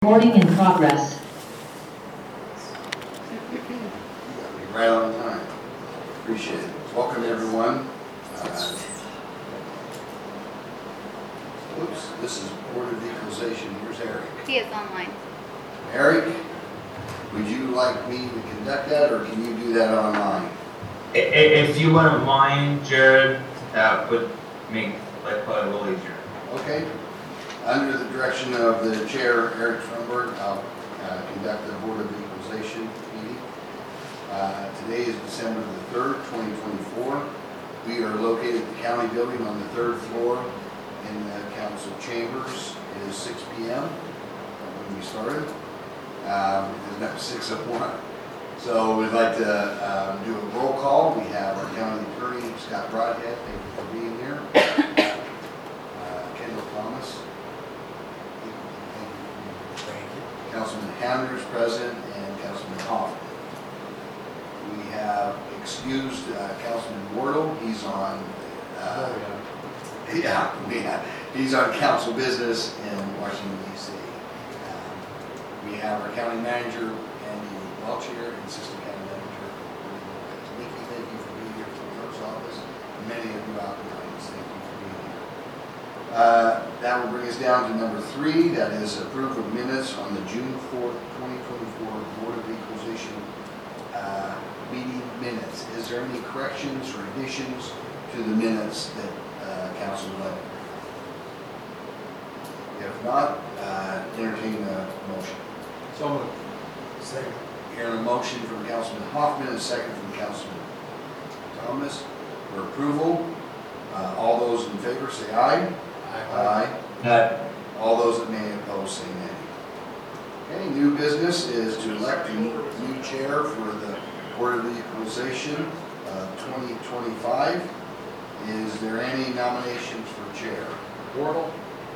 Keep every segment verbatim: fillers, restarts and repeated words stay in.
Recording in progress. Right on time. Appreciate it. Welcome, everyone. Uh, Oops, this is Board of Equalization. Here's Eric. He is online. Eric, would you like me to conduct that, or can you do that online? I- i- If you wouldn't mind, Jared, that would make life a little easier. Okay. Under the direction of the chair, Eric Schoenberg, I'll uh, conduct the Board of Equalization meeting. Uh, Today is December the third, twenty twenty-four. We are located at the county building on the third floor in the council chambers. It is six P M when we started. Um, It's not six oh one. So we'd like to uh, do a roll call. We have our county attorney, Scott Broadhead. Thank you for being here. Uh, Kendall Thomas. Councilman Hamner's present, and Councilman Hoffman. We have excused uh, Councilman Wardle. He's on, uh, yeah, we have, he's on council business in Washington, D C. Um, we have our county manager, Andy Welch here, and assistant county manager, Nikki. Thank you for being here from the clerk's office. Many of you out in the audience, thank you for being here. Uh, That will bring us down to number three, that is approve of minutes on the June fourth, twenty twenty-four Board of Equalization uh, meeting minutes. Is there any corrections or additions to the minutes that uh, council would like? If not, uh, entertain a motion. So moved. Second. Hearing a motion from Councilman Hoffman, and a second from Councilman Thomas for approval. Uh, All those in favor say aye. Aye. Uh, All those that may oppose, say nay. Okay, new business is to elect a new new chair for the Board of Equalization uh, twenty twenty-five. Is there any nominations for chair? Wardle.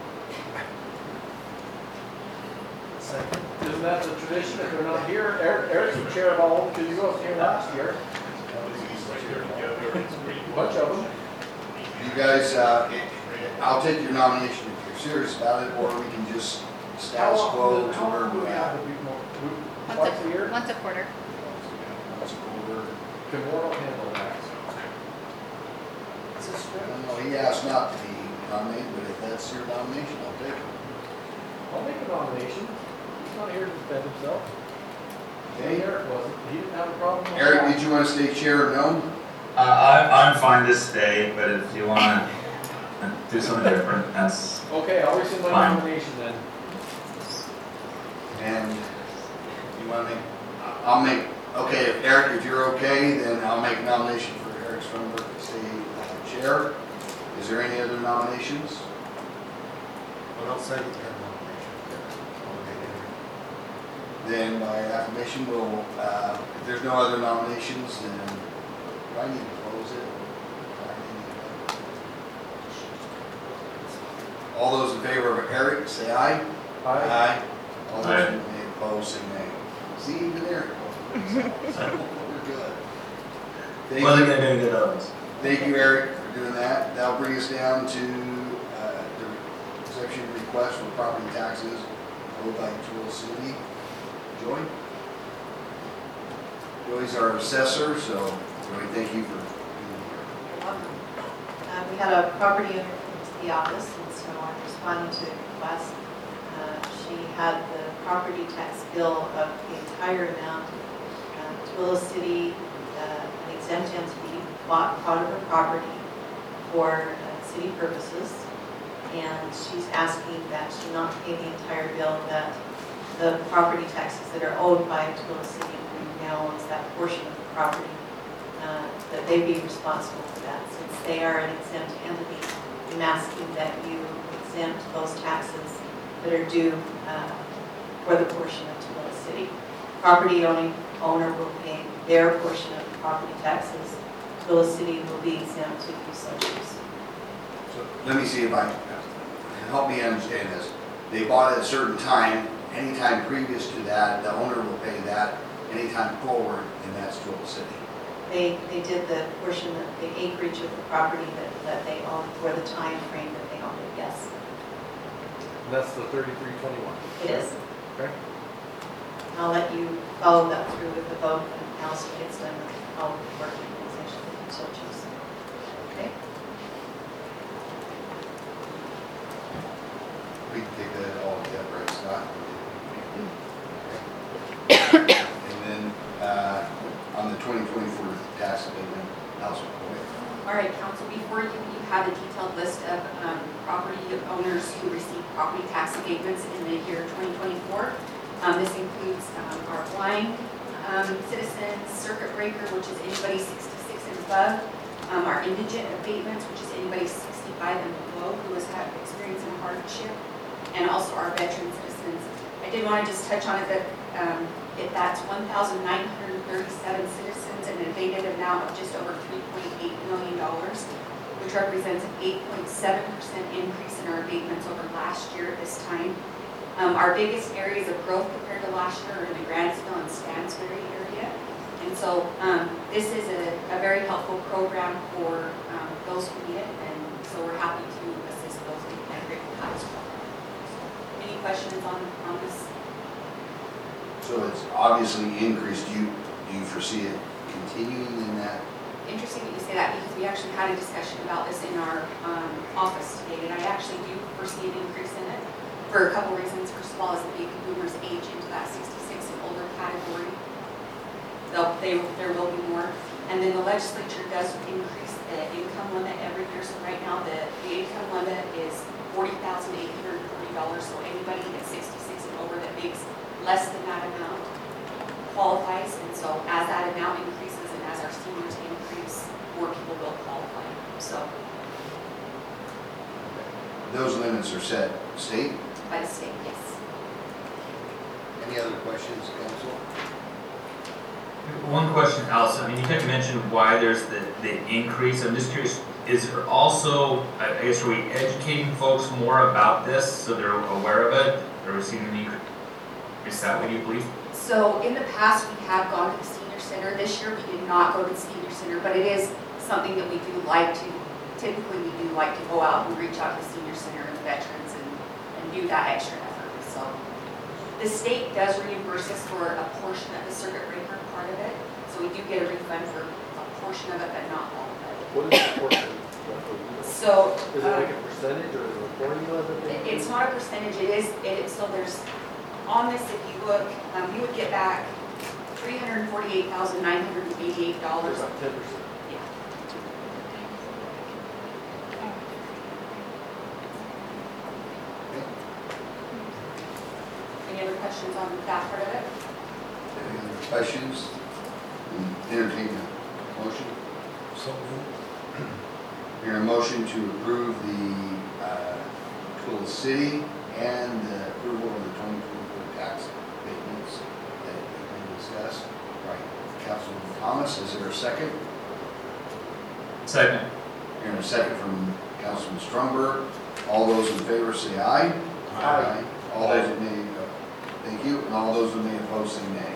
Second. Isn't that the tradition? If they're not here, Eric, Eric's the chair of all, because you was here last year. Bunch of them. You guys, uh, I'll take your nomination if you're serious about it, or we can just status quo to How where often do we're we have at. to be more- we- Once Twice a a, year? once a quarter. Once a quarter. Can Wardle handle that? I don't know, he asked not to be nominated, but if that's your nomination, I'll take it. I'll make a nomination. He's not here to defend himself. Okay? Eric wasn't. He didn't have a problem with Eric, that. did you want to stay chair or no? I, I- I'm fine to stay, but if you want to do something different, that's Okay, I'll rescind my Fine. nomination then. And you want to make, I'll make, okay, if Eric, if you're okay, then I'll make a nomination for Eric Schoenberg to stay uh, chair. Is there any other nominations? Well, I'll second that Then by acclamation, we'll, uh, if there's no other nominations, then do I need to close it? Do I need to- All those in favor of Eric, say aye. nomination. Aye. All those Aye. who may oppose, say nay. See, even Eric. We're good. Thank well, you. they're going to do those. Thank you, Eric, for doing that. That'll bring us down to uh, the exception request for property taxes owed by Tooele City. Joy? Joy's our assessor, so Joy, thank you for being here. Uh, We had a property owner come to the office, and so I'm responding to the request. Uh, She had the property tax bill of the entire amount. Uh, Tooele City, uh, an exempt entity, bought part of her property for uh, city purposes, and she's asking that she not pay the entire bill, that the property taxes that are owed by Tooele City, who now owns that portion of the property, uh, that they be responsible for that. Since they are an exempt entity, I'm asking that you exempt those taxes that are due uh, for the portion of Tooele City. Property owning owner will pay their portion of the property taxes. Tooele City will be exempt if you so choose. So let me see if I, help me understand this. They bought it at a certain time, anytime previous to that, the owner will pay that, anytime forward, and that's Tooele City. They, they did the portion, of the acreage of the property that, that they own for the time frame that they owned it, yes. That's the thirty-three twenty-one. It is. Okay. I'll let you follow that through with the vote and Allison gets done with all the work organization if you so choose. Okay? We can take that all together, right, Scott? And then, uh, on the twenty twenty-four tax abatement, Councilman Boyd. All right, council, before you, you have a detailed list of um, property owners who received property tax abatements in the year twenty twenty-four. Um, This includes um, our blind um, citizens, circuit breaker, which is anybody sixty-six and above, um, our indigent abatements, which is anybody sixty-five and below who has had experiencing hardship, and also our veteran citizens. I did want to just touch on it that um, it, that's one thousand nine hundred thirty-seven citizens and an abated amount of just over three point eight million dollars, which represents an eight point seven percent increase in our abatements over last year at this time. Um, our biggest areas of growth compared to last year are in the Grantsville and Stansbury area. And so um, this is a, a very helpful program for um, those who need it, and so we're happy to assist those who can agree with that as well. Any questions on, on this? So it's obviously increased. Do you, do you foresee it continuing in that? Interesting that you say that, because we actually had a discussion about this in our um, office today, and I actually do foresee an increase in it for a couple reasons. First of all, as the baby boomers age into that sixty-six and older category, they'll, they, there will be more. And then the legislature does increase the income limit every year. So right now, the, the income limit is forty thousand eight hundred forty dollars. So anybody that's sixty-six and over that makes less than that amount qualifies. And so as that amount increases and as our seniors increase, more people will qualify. So Those limits are set state. by the state, yes. Any other questions, council? One question, Allison, I mean, you kind of mentioned why there's the, the increase. I'm just curious, is there also, I I guess, are we educating folks more about this so they're aware of it? Are we seeing an increase? Is that what you believe? So in the past, we have gone to the senior center. This year, we did not go to the senior center, but it is something that we do like to, typically we do like to go out and reach out to the senior center and the veterans and, and do that extra effort. So the state does reimburse us for a portion of the circuit breaker part of it. So we do get a refund for a portion of it, but not all of it. What is the portion? So Is it uh, like a percentage or is it a formula that they? It's not a percentage, it is, it is, so there's, on this, if you look, um, you would get back three hundred forty-eight thousand nine hundred eighty-eight dollars. It's about ten percent. Yeah. Any other questions on that part of it? Any other questions? Entertain a motion. So Here, a motion to approve the uh, Twila City and the approval of the twenty twenty-four tax abatements that have been discussed. Right, Councilman Thomas, is there a second? Second. Here, a second from Councilman Strumberg. All those in favor say aye. Aye. All those that may, uh, thank you, and all those that may oppose say nay.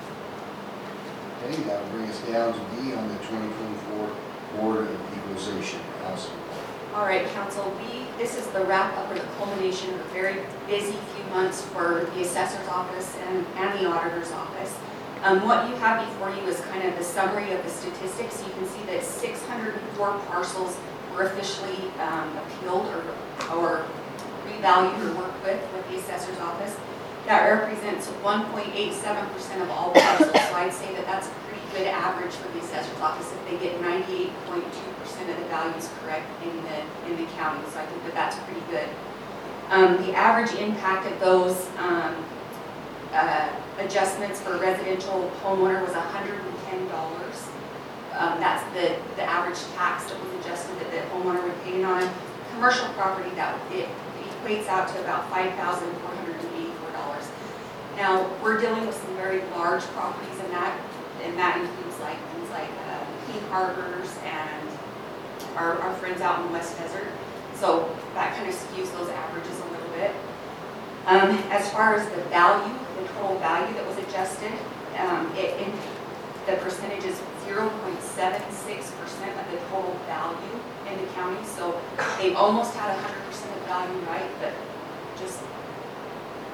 Okay, that will bring us down to D on the twenty twenty-four Board of Equalization. Councilman. All right, council, we, this is the wrap up or the culmination of a very busy few months for the assessor's office and, and the auditor's office. Um, what you have before you is kind of the summary of the statistics. You can see that six hundred four parcels were officially um, appealed or, or revalued or worked with with the assessor's office. That represents one point eight seven percent of all parcels. So I'd say that that's a pretty good average for the assessor's office if they get ninety-eight point two percent of the values correct in the in the county. So I think that that's pretty good. Um, the average impact of those um, uh, adjustments for a residential homeowner was one hundred ten dollars. Um, that's the, the average tax that was adjusted that the homeowner would pay on. Commercial property, that it equates out to about five thousand four hundred eighty-four dollars. Now, we're dealing with some very large properties in that, and that includes like things like uh, King Harbors and our, our friends out in the West Desert. So that kind of skews those averages a little bit. Um, as far as the value, the total value that was adjusted, um, it, in, the percentage is zero point seven six percent of the total value in the county. So they've almost had one hundred percent of value right, but just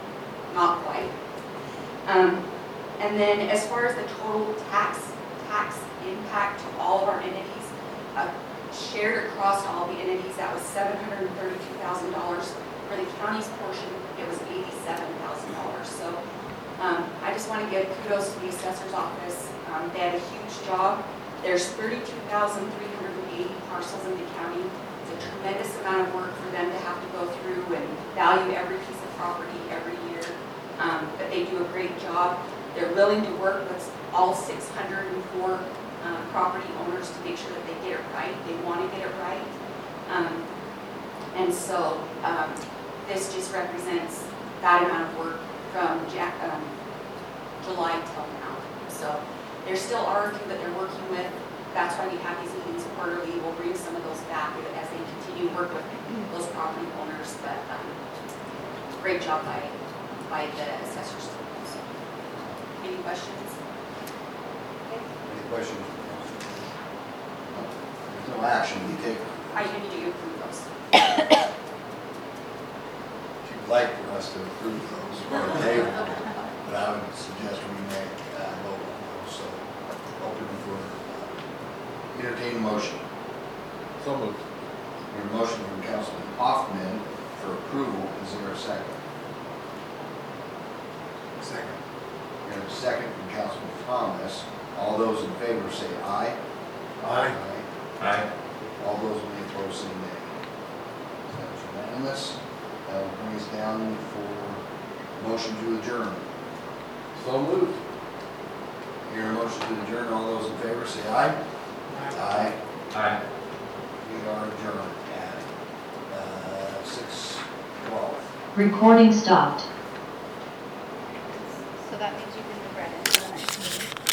not quite. Um, and then as far as the total tax, tax impact to all of our entities, uh, shared across all the entities, that was seven hundred thirty-two thousand dollars. For the county's portion, it was eighty-seven thousand dollars. So um, I just want to give kudos to the assessor's office. Um, they had a huge job. There's thirty-two thousand three hundred eighty parcels in the county. It's a tremendous amount of work for them to have to go through and value every piece of property every year. Um, but they do a great job. They're willing to work with all six hundred four uh, property owners to make sure that they get it right. They want to get it right. Um, and so um, this just represents that amount of work from Jack, um, July till now. So there still are a few that they're working with. That's why we have these meetings quarterly. We'll bring some of those back as they continue to work with those property owners. But um, great job by, by the assessors. So, any questions? Any questions? There's no action, we take, I need you to approve those. if you'd like for us to approve those, or table, but I would suggest we make uh vote on those, so open for uh, entertaining motion. So moved. We have a motion from Councilman Hoffman for approval, is there a second? Second. We have a second from Councilman Thomas. All those in favor say aye. Aye. Aye. All those may oppose say nay. That's unanimous. That will bring us down for motion to adjourn. So moved. Hear a motion to adjourn, all those in favor say aye. Aye. Aye. We are adjourned at uh, six twelve. Recording stopped. So that means you can move right in.